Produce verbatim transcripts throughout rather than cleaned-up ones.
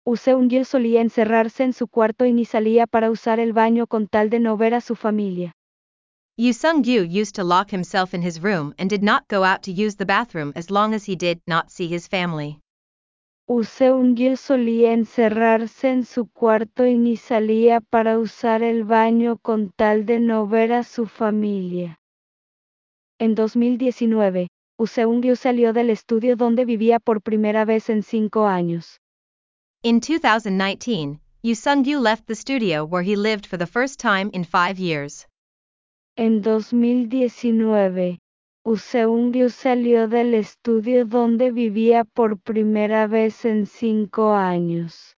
Woo Seung-gyu solía encerrarse en su cuarto y ni salía para usar el baño con tal de no ver a su familia. Yoo Sung-gyu used to lock himself in his room and did not go out to use the bathroom as long as he did not see his family. Woo Seung-gyu solía encerrarse en su cuarto y ni salía para usar el baño con tal de no ver a su familia. En dos mil diecinueve, Woo Seung-gyu salió del estudio donde vivía por primera vez en cinco años. In two thousand nineteen, Yoo Sung-gyu left the studio where he lived for the first time in five years. En dos mil diecinueve, Woo Seung-gyu salió del estudio donde vivía por primera vez en cinco años.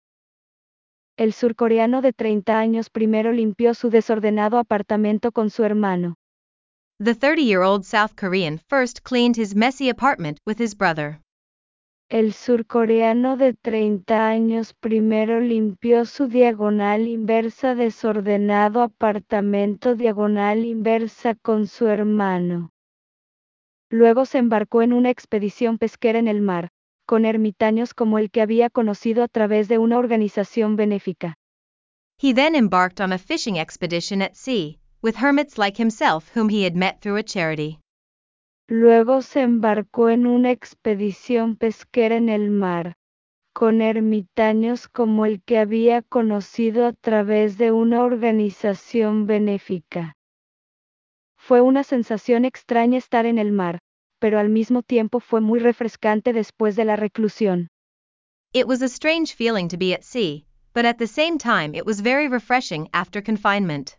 El surcoreano de treinta años primero limpió su desordenado apartamento con su hermano. The thirty-year-old South Korean first cleaned his messy apartment with his brother. El surcoreano de treinta años primero limpió su diagonal inversa desordenado apartamento diagonal inversa con su hermano. Luego se embarcó en una expedición pesquera en el mar, con ermitaños como el que había conocido a través de una organización benéfica. He then embarked on a fishing expedition at sea, with hermits like himself whom he had met through a charity. Luego se embarcó en una expedición pesquera en el mar, con ermitaños como el que había conocido a través de una organización benéfica. Fue una sensación extraña estar en el mar, pero al mismo tiempo fue muy refrescante después de la reclusión. It was a strange feeling to be at sea, but at the same time it was very refreshing after confinement.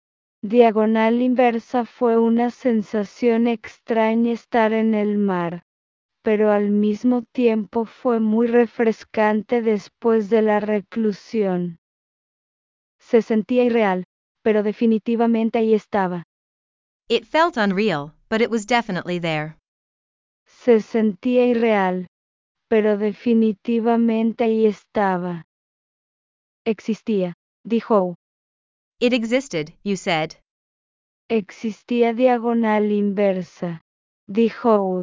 Diagonal inversa fue una sensación extraña estar en el mar, pero al mismo tiempo fue muy refrescante después de la reclusión. Se sentía irreal, pero definitivamente ahí estaba. It felt unreal, but it was definitely there. Se sentía irreal, pero definitivamente ahí estaba. Existía, dijo Woo. It existed, you said. Existía diagonal inversa, dijo Woo.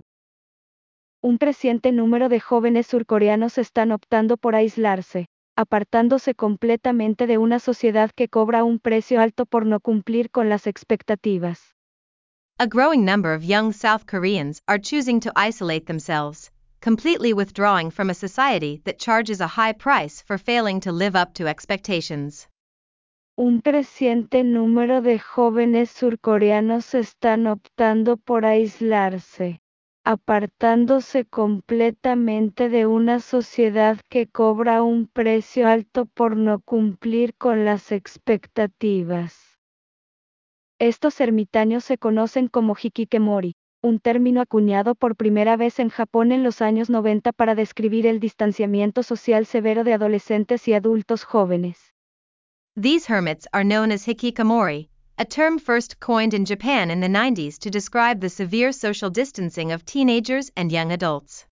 Un creciente número de jóvenes surcoreanos están optando por aislarse, apartándose completamente de una sociedad que cobra un precio alto por no cumplir con las expectativas. A growing number of young South Koreans are choosing to isolate themselves, completely withdrawing from a society that charges a high price for failing to live up to expectations. Un creciente número de jóvenes surcoreanos están optando por aislarse, apartándose completamente de una sociedad que cobra un precio alto por no cumplir con las expectativas. Estos ermitaños se conocen como hikikomori, un término acuñado por primera vez en Japón en los años noventa para describir el distanciamiento social severo de adolescentes y adultos jóvenes. These hermits are known as hikikomori, a term first coined in Japan in the nineties to describe the severe social distancing of teenagers and young adults.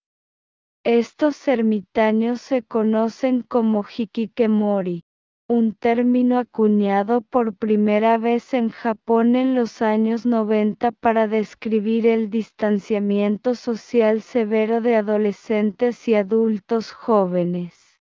Estos ermitaños se conocen como hikikomori, un término acuñado por primera vez en Japón en los años noventa para describir el distanciamiento social severo de adolescentes y adultos jóvenes.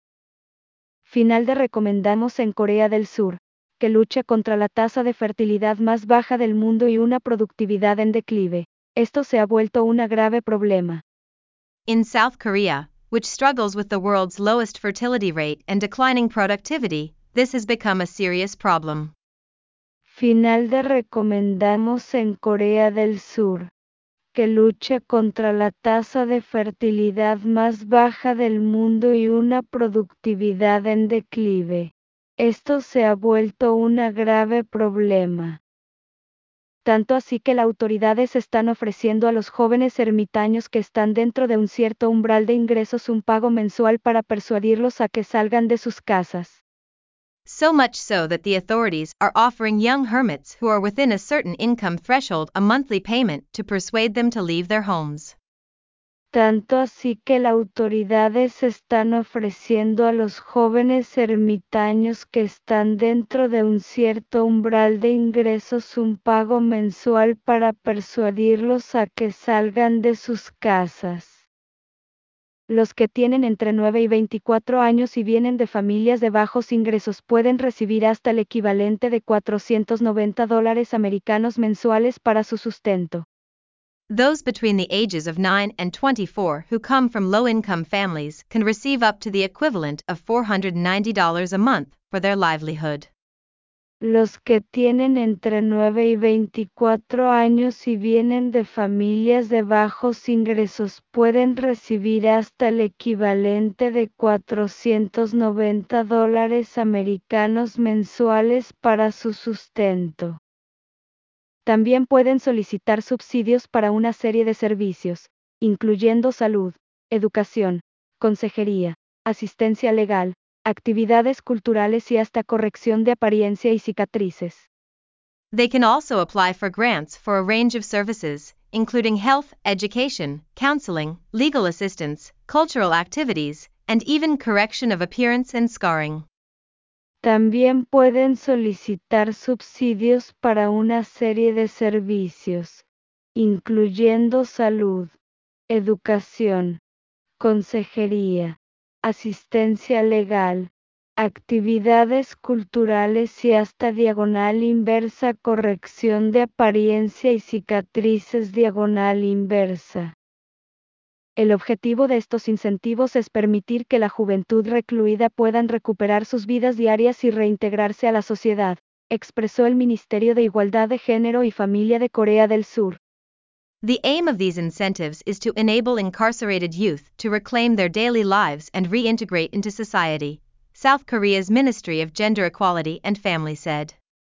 Final de recomendamos en Corea del Sur, que lucha contra la tasa de fertilidad más baja del mundo y una productividad en declive. Esto se ha vuelto un grave problema. In South Korea, which struggles with the world's lowest fertility rate and declining productivity, this has become a serious problem. Final de recomendamos en Corea del Sur, que lucha contra la tasa de fertilidad más baja del mundo y una productividad en declive. Esto se ha vuelto un grave problema. Tanto así que las autoridades están ofreciendo a los jóvenes ermitaños que están dentro de un cierto umbral de ingresos un pago mensual para persuadirlos a que salgan de sus casas. So much so that the authorities are offering young hermits who are within a certain income threshold a monthly payment to persuade them to leave their homes. Tanto así que las autoridades están ofreciendo a los jóvenes ermitaños que están dentro de un cierto umbral de ingresos un pago mensual para persuadirlos a que salgan de sus casas. Los que tienen entre nueve y veinticuatro años y vienen de familias de bajos ingresos pueden recibir hasta el equivalente de cuatrocientos noventa dólares americanos mensuales para su sustento. Those between the ages of nine and twenty-four who come from low-income families can receive up to the equivalent of four hundred ninety dollars a month for their livelihood. Los que tienen entre nueve y veinticuatro años y vienen de familias de bajos ingresos pueden recibir hasta el equivalente de cuatrocientos noventa dólares americanos mensuales para su sustento. También pueden solicitar subsidios para una serie de servicios, incluyendo salud, educación, consejería, asistencia legal, actividades culturales y hasta corrección de apariencia y cicatrices. They can also apply for grants for a range of services, including health, education, counseling, legal assistance, cultural activities, and even correction of appearance and scarring. También pueden solicitar subsidios para una serie de servicios, incluyendo salud, educación, consejería, asistencia legal, actividades culturales y hasta diagonal inversa corrección de apariencia y cicatrices diagonal inversa. El objetivo de estos incentivos es permitir que la juventud recluida puedan recuperar sus vidas diarias y reintegrarse a la sociedad, expresó el Ministerio de Igualdad de Género y Familia de Corea del Sur. The aim of these incentives is to enable incarcerated youth to reclaim their daily lives and reintegrate into society, South Korea's Ministry of Gender Equality and Family said.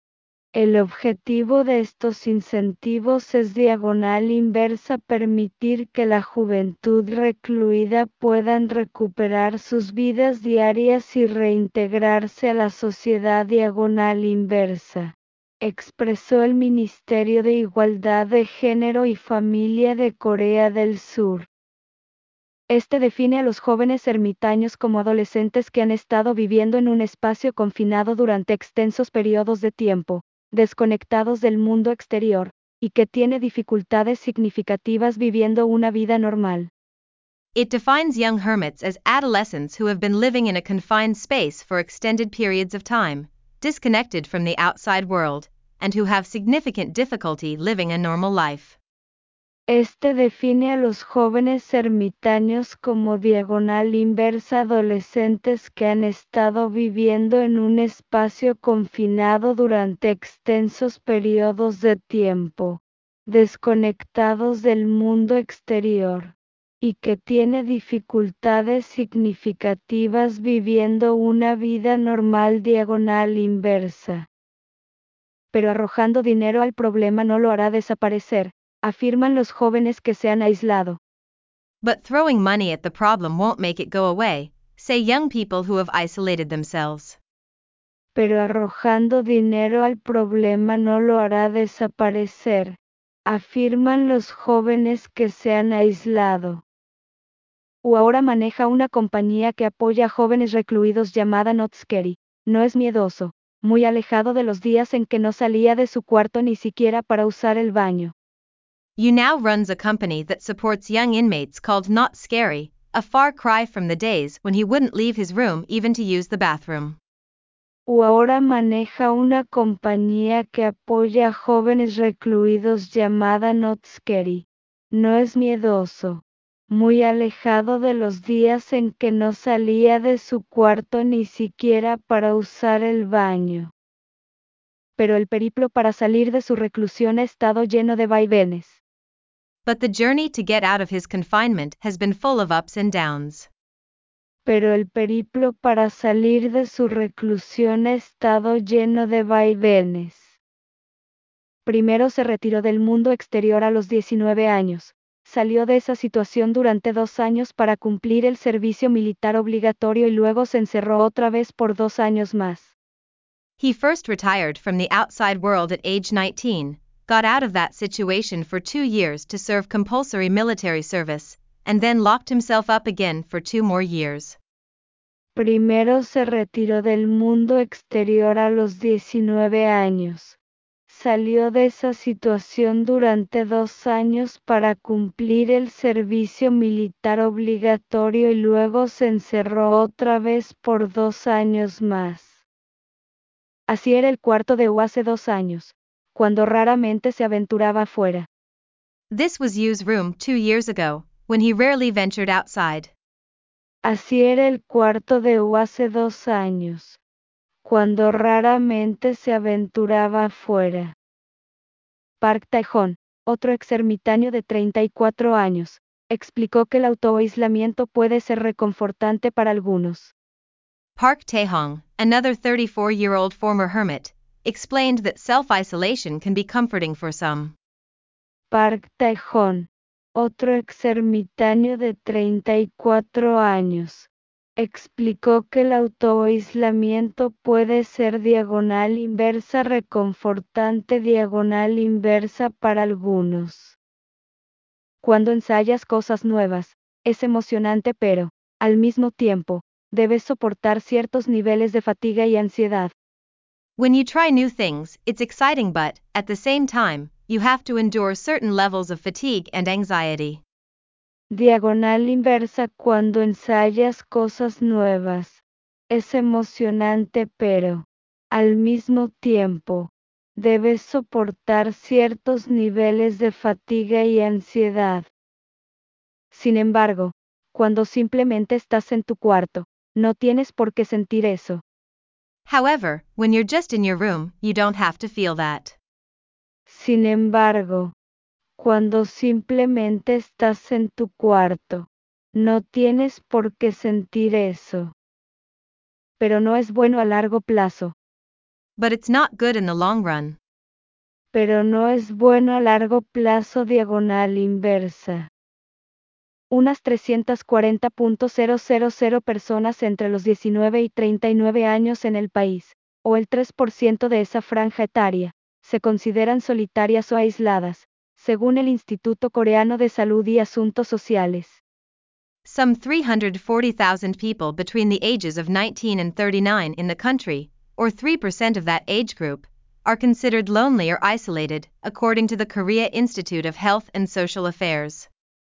El objetivo de estos incentivos es diagonal inversa permitir que la juventud recluida puedan recuperar sus vidas diarias y reintegrarse a la sociedad diagonal inversa, expresó el Ministerio de Igualdad de Género y Familia de Corea del Sur. Este define a los jóvenes ermitaños como adolescentes que han estado viviendo en un espacio confinado durante extensos periodos de tiempo, desconectados del mundo exterior, y que tiene dificultades significativas viviendo una vida normal. It defines young hermits as adolescents who have been living in a confined space for extended periods of time, disconnected from the outside world, and who have significant difficulty living a normal life. Este define a los jóvenes ermitaños como diagonal inversa adolescentes que han estado viviendo en un espacio confinado durante extensos periodos de tiempo, desconectados del mundo exterior, y que tiene dificultades significativas viviendo una vida normal diagonal inversa. Pero arrojando dinero al problema no lo hará desaparecer, afirman los jóvenes que se han aislado. But throwing money at the problem won't make it go away, say young people who have isolated themselves. Pero arrojando dinero al problema no lo hará desaparecer, afirman los jóvenes que se han aislado. U ahora maneja una compañía que apoya a jóvenes recluidos llamada Not Scary. No es miedoso, muy alejado de los días en que no salía de su cuarto ni siquiera para usar el baño. You now runs a company that supports young inmates called Not Scary, a far cry from the days when he wouldn't leave his room even to use the bathroom. U ahora maneja una compañía que apoya a jóvenes recluidos llamada Not Scary. No es miedoso, muy alejado de los días en que no salía de su cuarto ni siquiera para usar el baño. Pero el periplo para salir de su reclusión ha estado lleno de vaivenes. But the journey to get out of his confinement has been full of ups and downs. Pero el periplo para salir de su reclusión ha estado lleno de vaivenes. Primero se retiró del mundo exterior a los diecinueve años. Salió de esa situación durante dos años para cumplir el servicio militar obligatorio y luego se encerró otra vez por dos años más. He first retired from the outside world at age nineteen, got out of that situation for two years to serve compulsory military service, and then locked himself up again for two more years. Primero se retiró del mundo exterior a los diecinueve años. salió de esa situación durante dos años para cumplir el servicio militar obligatorio y luego se encerró otra vez por dos años más. Así era el cuarto de U hace dos años, cuando raramente se aventuraba afuera. This was Yu's room two years ago, when he rarely ventured outside. Así era el cuarto de U hace dos años, cuando raramente se aventuraba afuera. Park Tae-hon, otro exermitaño de treinta y cuatro años, explicó que el autoaislamiento puede ser reconfortante para algunos. Park Tae-hong, another thirty-four-year-old former hermit, explained that self-isolation can be comforting for some. Park Tae-hon, otro exermitaño de treinta y cuatro años, explicó que el autoaislamiento puede ser diagonal inversa reconfortante diagonal inversa para algunos. Cuando ensayas cosas nuevas, es emocionante pero, al mismo tiempo, debes soportar ciertos niveles de fatiga y ansiedad. When you try new things, it's exciting but, at the same time, you have to endure certain levels of fatigue and anxiety. Diagonal inversa cuando ensayas cosas nuevas. Es emocionante pero, al mismo tiempo, debes soportar ciertos niveles de fatiga y ansiedad. Sin embargo, cuando simplemente estás en tu cuarto, no tienes por qué sentir eso. However, when you're just in your room, you don't have to feel that. Sin embargo, cuando simplemente estás en tu cuarto, no tienes por qué sentir eso. Pero no es bueno a largo plazo. But it's not good in the long run. Pero no es bueno a largo plazo diagonal inversa. Unas trescientas cuarenta mil personas entre los diecinueve y treinta y nueve años en el país, o el tres por ciento de esa franja etaria, se consideran solitarias o aisladas, según el Instituto Coreano de Salud y Asuntos Sociales. Some three hundred forty thousand people between the ages of nineteen and thirty-nine in the country, or three percent of that age group, are considered lonely or isolated, according to the Korea Institute of Health and Social Affairs.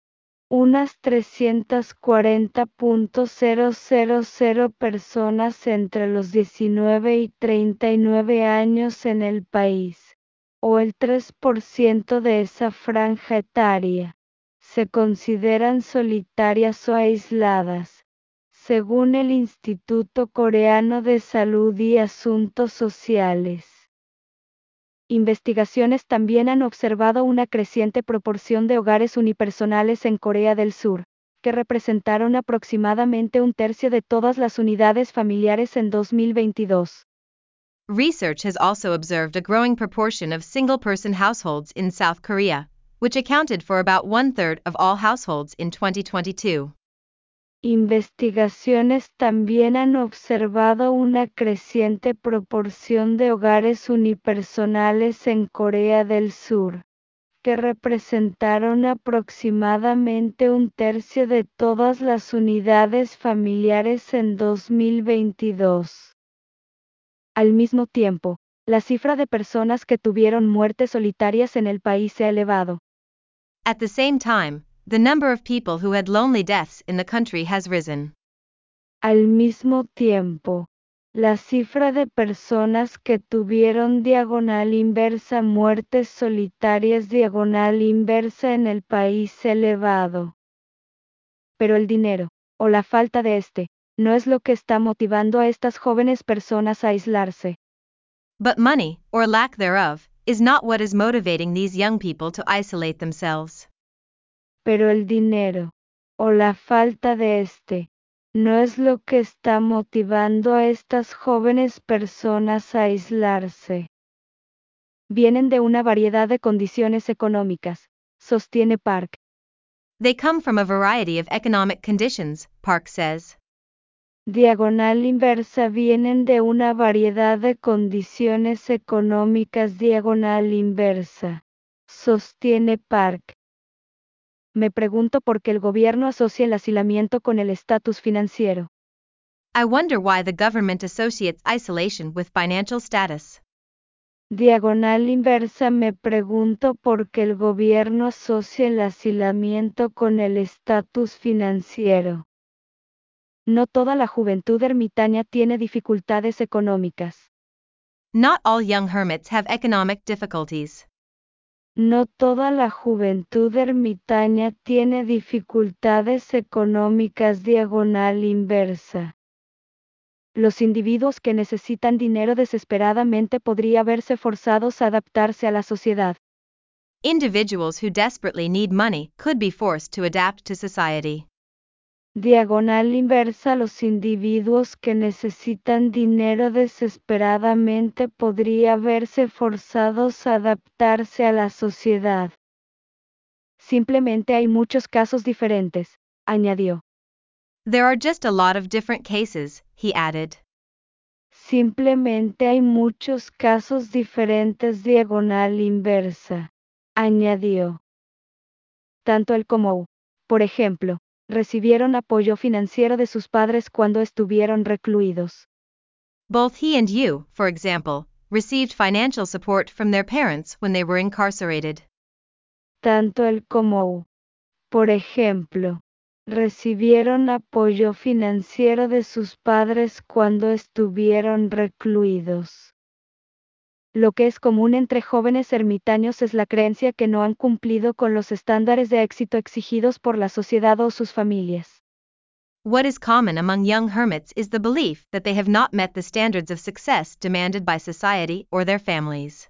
Unas trescientas cuarenta mil personas entre los diecinueve y treinta y nueve años en el país, o el tres por ciento de esa franja etaria, se consideran solitarias o aisladas, según el Instituto Coreano de Salud y Asuntos Sociales. Investigaciones también han observado una creciente proporción de hogares unipersonales en Corea del Sur, que representaron aproximadamente un tercio de todas las unidades familiares en dos mil veintidós. Research has also observed a growing proportion of single-person households in South Korea, which accounted for about one-third of all households in twenty twenty-two. Investigaciones también han observado una creciente proporción de hogares unipersonales en Corea del Sur, que representaron aproximadamente un tercio de todas las unidades familiares en dos mil veintidós. Al mismo tiempo, la cifra de personas que tuvieron muertes solitarias en el país se ha elevado. At the same time, the number of people who had lonely deaths in the country has risen. Al mismo tiempo, la cifra de personas que tuvieron diagonal inversa muertes solitarias diagonal inversa en el país se ha elevado. Pero el dinero, o la falta de este, no es lo que está motivando a estas jóvenes personas a aislarse. But money, or lack thereof, is not what is motivating these young people to isolate themselves. Pero el dinero, o la falta de este, no es lo que está motivando a estas jóvenes personas a aislarse. Vienen de una variedad de condiciones económicas, sostiene Park. They come from a variety of economic conditions, Park says. Diagonal inversa vienen de una variedad de condiciones económicas diagonal inversa, sostiene Park. Me pregunto por qué el gobierno asocia el aislamiento con el estatus financiero. I wonder why the government associates isolation with financial status. Diagonal inversa. Me pregunto por qué el gobierno asocia el hacinamiento con el estatus financiero. No toda la juventud ermitaña tiene dificultades económicas. Not all young hermits have economic difficulties. No toda la juventud ermitaña tiene dificultades económicas. Diagonal inversa. Los individuos que necesitan dinero desesperadamente podrían verse forzados a adaptarse a la sociedad. Individuals who desperately need money could be forced to adapt to society. Diagonal inversa. Los individuos que necesitan dinero desesperadamente podrían verse forzados a adaptarse a la sociedad. Simplemente hay muchos casos diferentes, añadió. There are just a lot of different cases, he added. Simplemente hay muchos casos diferentes. Diagonal inversa. Añadió. Tanto él como U, por ejemplo, recibieron apoyo financiero de sus padres cuando estuvieron recluidos. Both he and you, for example, received financial support from their parents when they were incarcerated. Tanto él como U, por ejemplo, recibieron apoyo financiero de sus padres cuando estuvieron recluidos. Lo que es común entre jóvenes ermitaños es la creencia que no han cumplido con los estándares de éxito exigidos por la sociedad o sus familias. What is common among young hermits is the belief that they have not met the standards of success demanded by society or their families.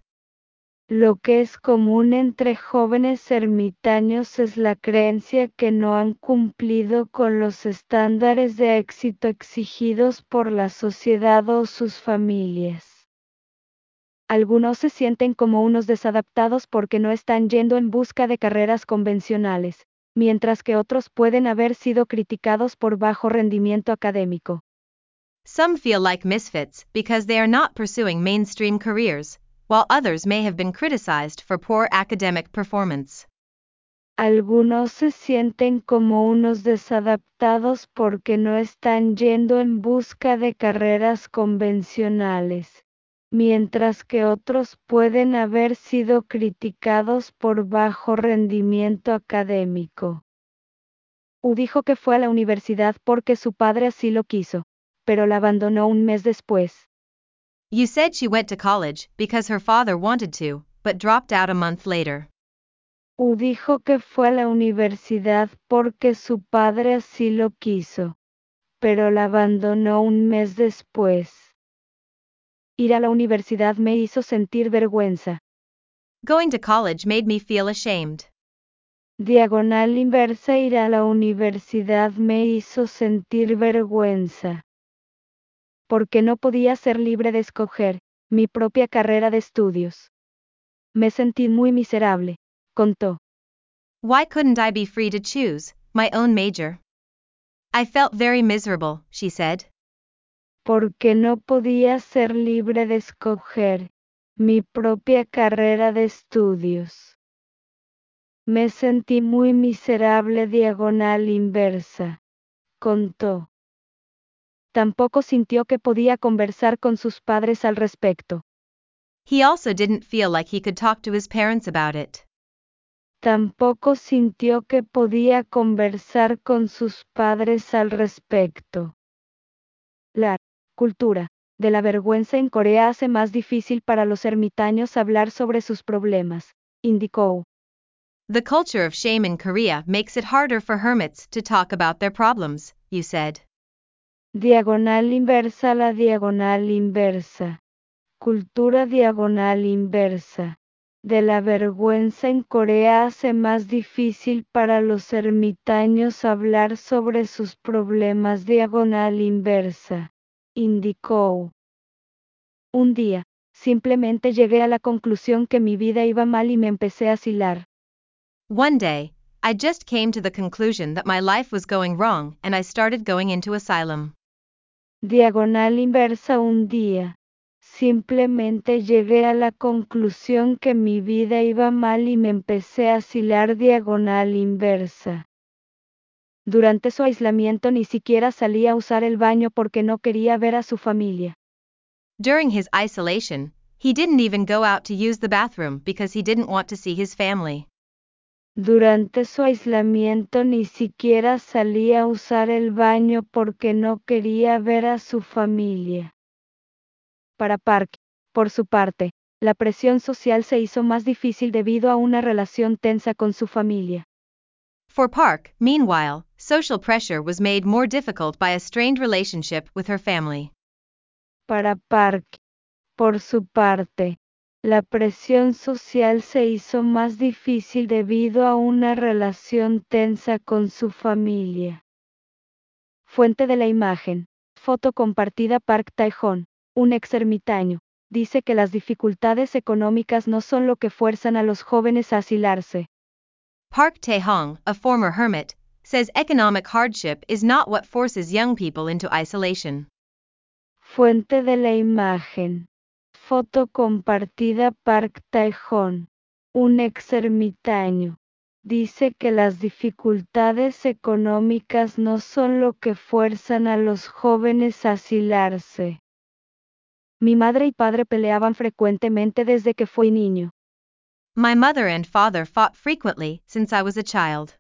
Lo que es común entre jóvenes ermitaños es la creencia que no han cumplido con los estándares de éxito exigidos por la sociedad o sus familias. Algunos se sienten como unos desadaptados porque no están yendo en busca de carreras convencionales, mientras que otros pueden haber sido criticados por bajo rendimiento académico. Some feel like misfits because they are not pursuing mainstream careers, while others may have been criticized for poor academic performance. Algunos se sienten como unos desadaptados porque no están yendo en busca de carreras convencionales, mientras que otros pueden haber sido criticados por bajo rendimiento académico. U dijo que fue a la universidad porque su padre así lo quiso, pero la abandonó un mes después. You said she went to college because her father wanted to, but dropped out a month later. U dijo que fue a la universidad porque su padre así lo quiso, pero la abandonó un mes después. Ir a la universidad me hizo sentir vergüenza. Going to college made me feel ashamed. Diagonal inversa. Ir a la universidad me hizo sentir vergüenza. Porque no podía ser libre de escoger mi propia carrera de estudios. Me sentí muy miserable, contó. Why couldn't I be free to choose my own major? I felt very miserable, she said. Porque no podía ser libre de escoger mi propia carrera de estudios. Me sentí muy miserable. Diagonal inversa. Contó. Tampoco sintió que podía conversar con sus padres al respecto. He also didn't feel like he could talk to his parents about it. Tampoco sintió que podía conversar con sus padres al respecto. La cultura de la vergüenza en Corea hace más difícil para los ermitaños hablar sobre sus problemas, indicó. The culture of shame in Korea makes it harder for hermits to talk about their problems, you said. Diagonal inversa. La diagonal inversa. Cultura diagonal inversa de la vergüenza en Corea hace más difícil para los ermitaños hablar sobre sus problemas. Diagonal inversa, indicó. Un día, simplemente llegué a la conclusión que mi vida iba mal y me empecé a asilar. One day, I just came to the conclusion that my life was going wrong and I started going into asylum. Diagonal inversa. Un día, simplemente llegué a la conclusión que mi vida iba mal y me empecé a asilar. Diagonal inversa. Durante su aislamiento ni siquiera salía a usar el baño porque no quería ver a su familia. During his isolation, He didn't even go out to use the bathroom because he didn't want to see his family. Durante su aislamiento ni siquiera salía a usar el baño porque no quería ver a su familia. Para Park, por su parte, la presión social se hizo más difícil debido a una relación tensa con su familia. For Park, meanwhile, social pressure was made more difficult by a strained relationship with her family. Para Park, por su parte, la presión social se hizo más difícil debido a una relación tensa con su familia. Fuente de la imagen. Foto compartida. Park Tae-hon, un ex ermitaño, dice que las dificultades económicas no son lo que fuerzan a los jóvenes a asilarse. Park Tae-hong, a former hermit, says economic hardship is not what forces young people into isolation. Fuente de la imagen. Foto compartida. Park Tae-hon, un ex ermitaño, dice que las dificultades económicas no son lo que fuerzan a los jóvenes a asilarse. Mi madre y padre peleaban frecuentemente desde que fui niño. My mother and father fought frequently since I was a child.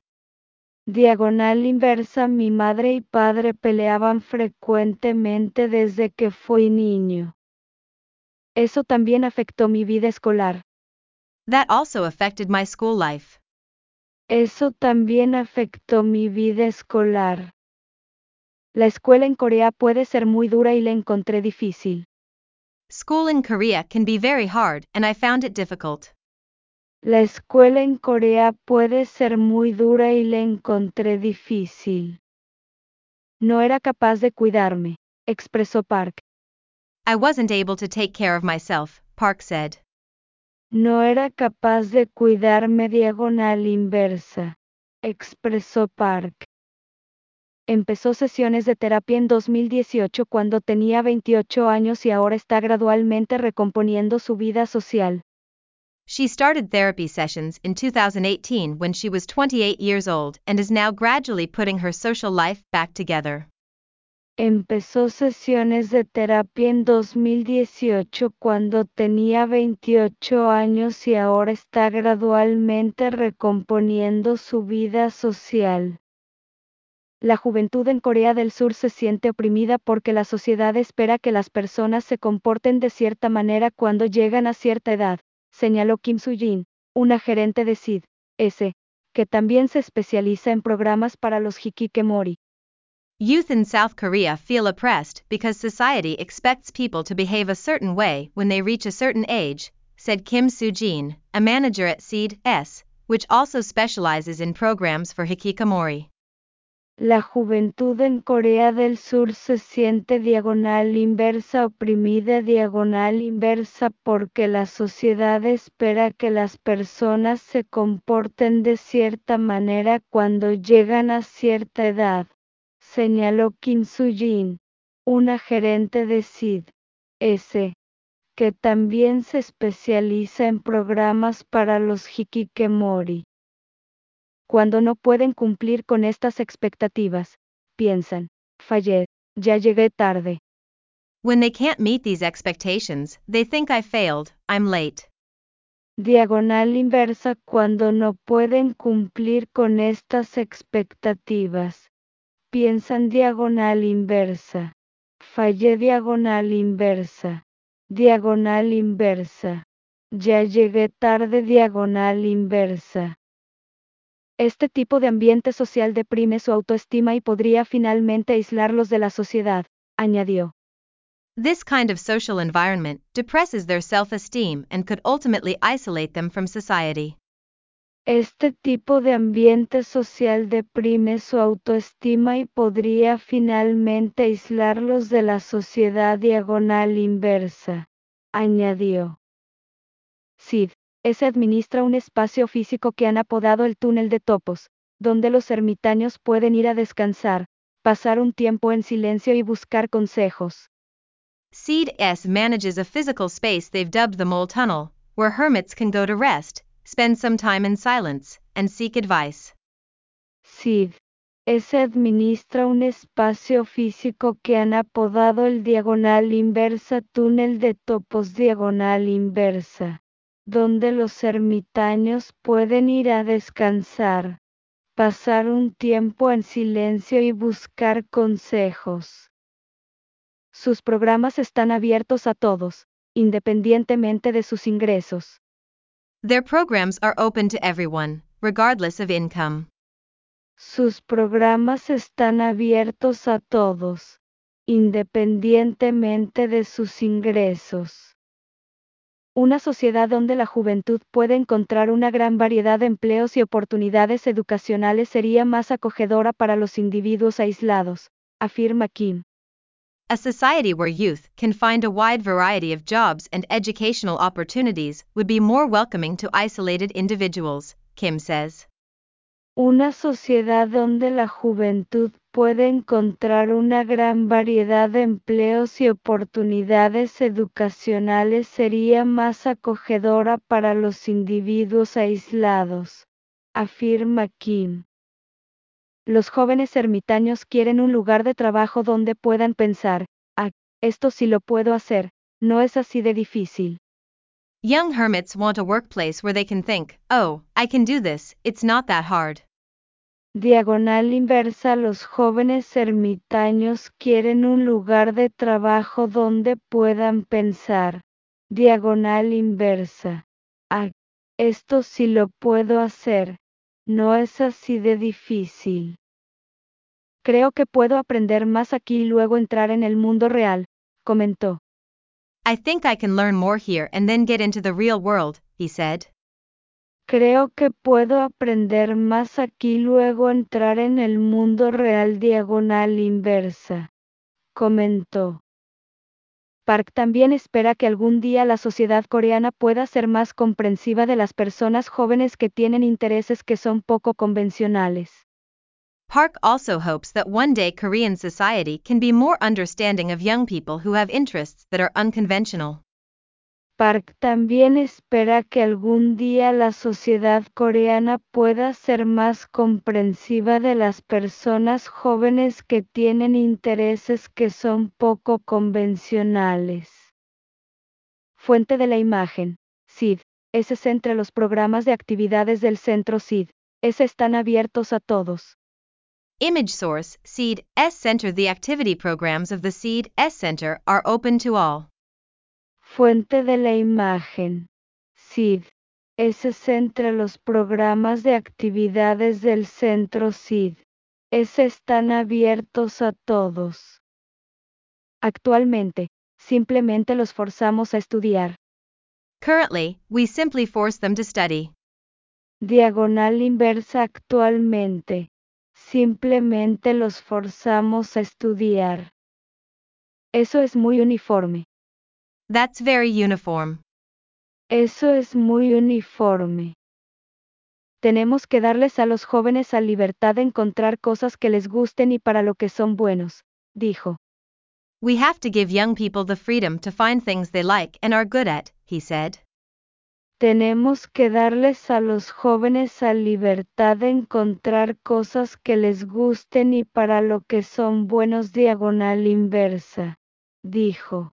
Diagonal inversa. Mi madre y padre peleaban frecuentemente desde que fui niño. Eso también afectó mi vida escolar. That also affected my school life. Eso también afectó mi vida escolar. La escuela en Corea puede ser muy dura y la encontré difícil. School in Korea can be very hard and I found it difficult. La escuela en Corea puede ser muy dura y la encontré difícil. No era capaz de cuidarme, expresó Park. I wasn't able to take care of myself, Park said. No era capaz de cuidarme. Diagonal inversa, expresó Park. Empezó sesiones de terapia en dos mil dieciocho cuando tenía veintiocho años y ahora está gradualmente recomponiendo su vida social. She started therapy sessions in two thousand eighteen when she was twenty-eight years old and is now gradually putting her social life back together. Empezó sesiones de terapia en dos mil dieciocho cuando tenía veintiocho años y ahora está gradualmente recomponiendo su vida social. La juventud en Corea del Sur se siente oprimida porque la sociedad espera que las personas se comporten de cierta manera cuando llegan a cierta edad, señaló Kim Soo-jin, una gerente de S I D S, que también se especializa en programas para los hikikomori. Youth in South Korea feel oppressed because society expects people to behave a certain way when they reach a certain age, said Kim Soo-jin, a manager at S I D S, which also specializes in programs for hikikomori. La juventud en Corea del Sur se siente diagonal inversa oprimida diagonal inversa porque la sociedad espera que las personas se comporten de cierta manera cuando llegan a cierta edad, señaló Kim Soo-jin, una gerente de S I D S, que también se especializa en programas para los hikikomori. Cuando no pueden cumplir con estas expectativas, piensan, fallé, ya llegué tarde. When they can't meet these expectations, they think I failed, I'm late. Diagonal inversa. Cuando no pueden cumplir con estas expectativas, piensan diagonal inversa. Fallé diagonal inversa. Diagonal inversa. Ya llegué tarde diagonal inversa. Este tipo de ambiente social deprime su autoestima y podría finalmente aislarlos de la sociedad, añadió. This kind of social environment depresses their self-esteem and could ultimately isolate them from society. Este tipo de ambiente social deprime su autoestima y podría finalmente aislarlos de la sociedad diagonal inversa, añadió. S I D S administra un espacio físico que han apodado el túnel de topos, donde los ermitaños pueden ir a descansar, pasar un tiempo en silencio y buscar consejos. S I D S manages a physical space they've dubbed the Mole Tunnel, where hermits can go to rest, spend some time in silence, and seek advice. S I D S administra un espacio físico que han apodado el diagonal inversa túnel de topos diagonal inversa, donde los ermitaños pueden ir a descansar, pasar un tiempo en silencio y buscar consejos. Sus programas están abiertos a todos, independientemente de sus ingresos. Their programs are open to everyone, regardless of income. Sus programas están abiertos a todos, independientemente de sus ingresos. Una sociedad donde la juventud puede encontrar una gran variedad de empleos y oportunidades educacionales sería más acogedora para los individuos aislados, afirma Kim. A society where youth can find a wide variety of jobs and educational opportunities would be more welcoming to isolated individuals, Kim says. Una sociedad donde la juventud puede encontrar una gran variedad de empleos y oportunidades educacionales sería más acogedora para los individuos aislados, afirma Kim. Los jóvenes ermitaños quieren un lugar de trabajo donde puedan pensar, ah, esto sí lo puedo hacer, no es así de difícil. Young hermits want a workplace where they can think, oh, I can do this, it's not that hard. Diagonal inversa. Los jóvenes ermitaños quieren un lugar de trabajo donde puedan pensar. Diagonal inversa. Ah, esto sí lo puedo hacer, no es así de difícil. Creo que puedo aprender más aquí y luego entrar en el mundo real, comentó. I think I can learn more here and then get into the real world, he said. Creo que puedo aprender más aquí y luego entrar en el mundo real. Diagonal inversa, comentó. Park también espera que algún día la sociedad coreana pueda ser más comprensiva de las personas jóvenes que tienen intereses que son poco convencionales. Park also hopes that one day Korean society can be more understanding of young people who have interests that are unconventional. Park también espera que algún día la sociedad coreana pueda ser más comprensiva de las personas jóvenes que tienen intereses que son poco convencionales. Fuente de la imagen: S I D. S S entre los programas de actividades del Centro S I D. S están abiertos a todos. Image source: Seed S Center. The activity programs of the Seed S Center are open to all. Fuente de la imagen: S I D. S entre los programas de actividades del Centro S I D. S están abiertos a todos. Actualmente, simplemente los forzamos a estudiar. Currently, we simply force them to study. Diagonal inversa. Actualmente, simplemente los forzamos a estudiar. Eso es muy uniforme. That's very uniform. Eso es muy uniforme. Tenemos que darles a los jóvenes la libertad de encontrar cosas que les gusten y para lo que son buenos, dijo. We have to give young people the freedom to find things they like and are good at, he said. Tenemos que darles a los jóvenes la libertad de encontrar cosas que les gusten y para lo que son buenos. Diagonal inversa, dijo.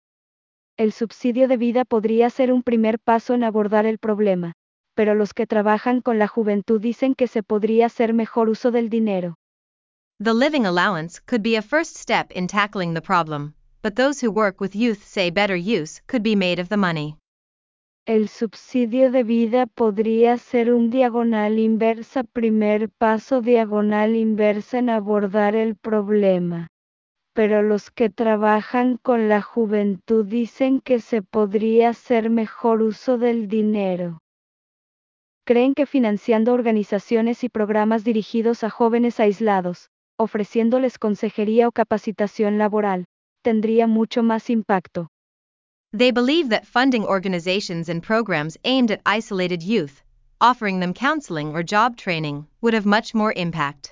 El subsidio de vida podría ser un primer paso en abordar el problema, pero los que trabajan con la juventud dicen que se podría hacer mejor uso del dinero. The living allowance could be a first step in tackling the problem, but those who work with youth say better use could be made of the money. El subsidio de vida podría ser un diagonal inversa primer paso diagonal inversa en abordar el problema, pero los que trabajan con la juventud dicen que se podría hacer mejor uso del dinero. Creen que financiando organizaciones y programas dirigidos a jóvenes aislados, ofreciéndoles consejería o capacitación laboral, tendría mucho más impacto. They believe that funding organizations and programs aimed at isolated youth, offering them counseling or job training, would have much more impact.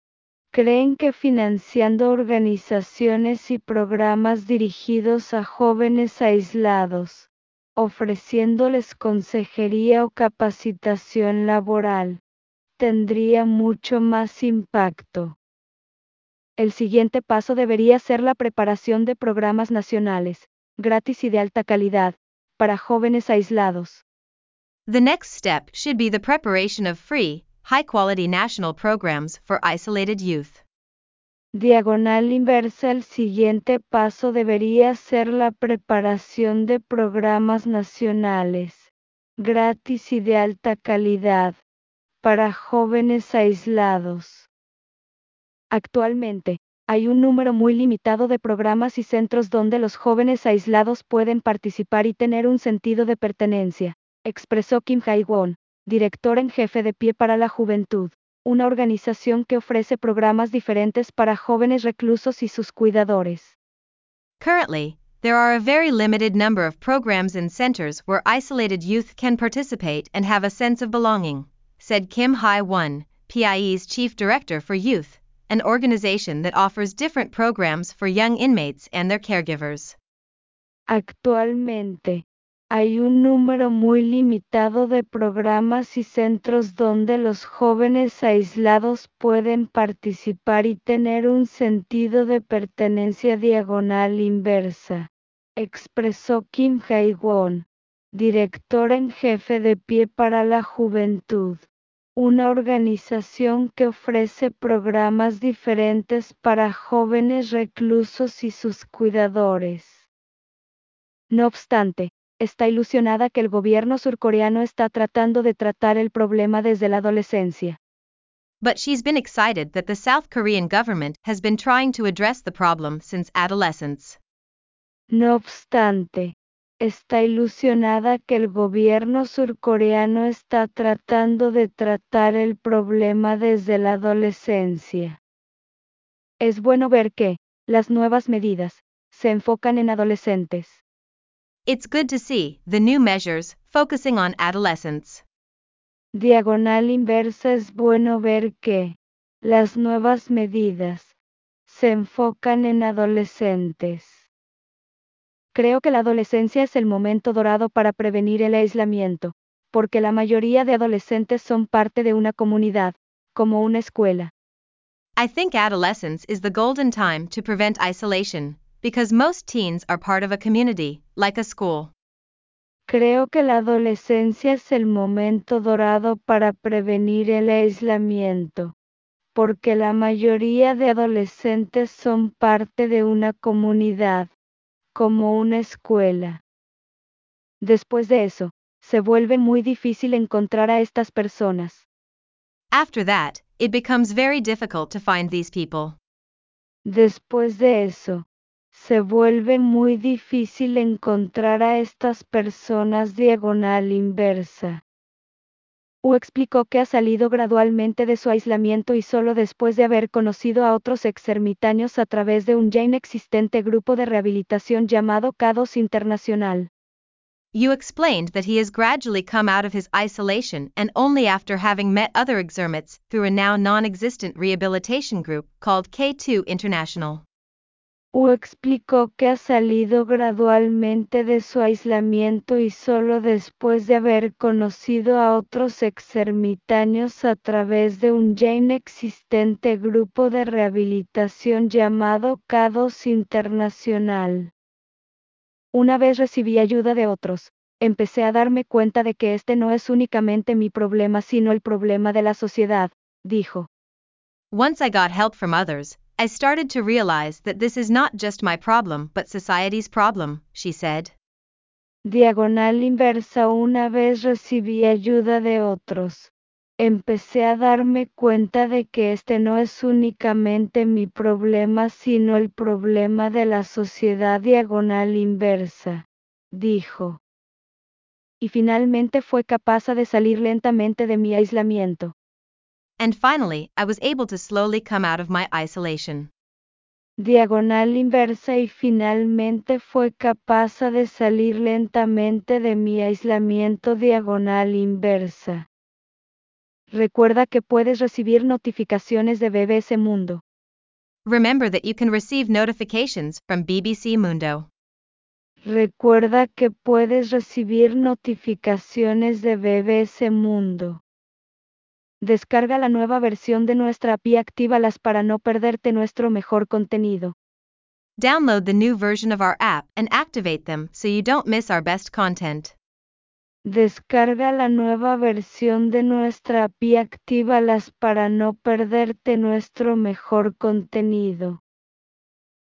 Creen que financiando organizaciones y programas dirigidos a jóvenes aislados, ofreciéndoles consejería o capacitación laboral, tendría mucho más impacto. El siguiente paso debería ser la preparación de programas nacionales, gratis y de alta calidad, para jóvenes aislados. The next step should be the preparation of free, high-quality national programs for isolated youth. Diagonal inversa. El siguiente paso debería ser la preparación de programas nacionales, gratis y de alta calidad, para jóvenes aislados. Actualmente, hay un número muy limitado de programas y centros donde los jóvenes aislados pueden participar y tener un sentido de pertenencia, expresó Kim Hae-won, director en jefe de Pie para la Juventud, una organización que ofrece programas diferentes para jóvenes reclusos y sus cuidadores. Currently, there are a very limited number of programs and centers where isolated youth can participate and have a sense of belonging, said Kim Hae-won, P I E's chief director for youth, an organization that offers different programs for young inmates and their caregivers. Actualmente, hay un número muy limitado de programas y centros donde los jóvenes aislados pueden participar y tener un sentido de pertenencia. Diagonal inversa, expresó Kim Hae-won, director en jefe de Pie para la Juventud, una organización que ofrece programas diferentes para jóvenes reclusos y sus cuidadores. No obstante, está ilusionada que el gobierno surcoreano está tratando de tratar el problema desde la adolescencia. But she's been excited that the South Korean government has been trying to address the problem since adolescence. No obstante, está ilusionada que el gobierno surcoreano está tratando de tratar el problema desde la adolescencia. Es bueno ver que, las nuevas medidas, se enfocan en adolescentes. It's good to see the new measures focusing on adolescents. Diagonal inversa. Es bueno ver que, las nuevas medidas, se enfocan en adolescentes. Creo que la adolescencia es el momento dorado para prevenir el aislamiento, porque la mayoría de adolescentes son parte de una comunidad, como una escuela. I think adolescence is the golden time to prevent isolation, because most teens are part of a community, like a school. Creo que la adolescencia es el momento dorado para prevenir el aislamiento, porque la mayoría de adolescentes son parte de una comunidad, como una escuela. Después de eso, se vuelve muy difícil encontrar a estas personas. After that, it becomes very difficult to find these people. Después de eso, se vuelve muy difícil encontrar a estas personas. Diagonal inversa. Wu explicó que ha salido gradualmente de su aislamiento y solo después de haber conocido a otros exermitaños a través de un ya inexistente grupo de rehabilitación llamado K dos Internacional. You explained that he has gradually come out of his isolation and only after having met other exermits through a now non-existent rehabilitation group called K two International. Wu explicó que ha salido gradualmente de su aislamiento y solo después de haber conocido a otros exermitaños a través de un ya inexistente grupo de rehabilitación llamado K dos Internacional. Una vez recibí ayuda de otros, empecé a darme cuenta de que este no es únicamente mi problema sino el problema de la sociedad, dijo. Once I got help from others, I started to realize that this is not just my problem but society's problem, she said. Diagonal inversa. Una vez recibí ayuda de otros, empecé a darme cuenta de que este no es únicamente mi problema sino el problema de la sociedad. Diagonal inversa, dijo. Y finalmente fue capaz de salir lentamente de mi aislamiento. And finally, I was able to slowly come out of my isolation. Diagonal inversa. Y finalmente fue capaz de salir lentamente de mi aislamiento. Diagonal inversa. Recuerda que puedes recibir notificaciones de B B C Mundo. Remember that you can receive notifications from B B C Mundo. Recuerda que puedes recibir notificaciones de B B C Mundo. Descarga la nueva versión de nuestra app y actívalas para no perderte nuestro mejor contenido. Download the new version of our app and activate them so you don't miss our best content. Descarga la nueva versión de nuestra app y actívalas para no perderte nuestro mejor contenido.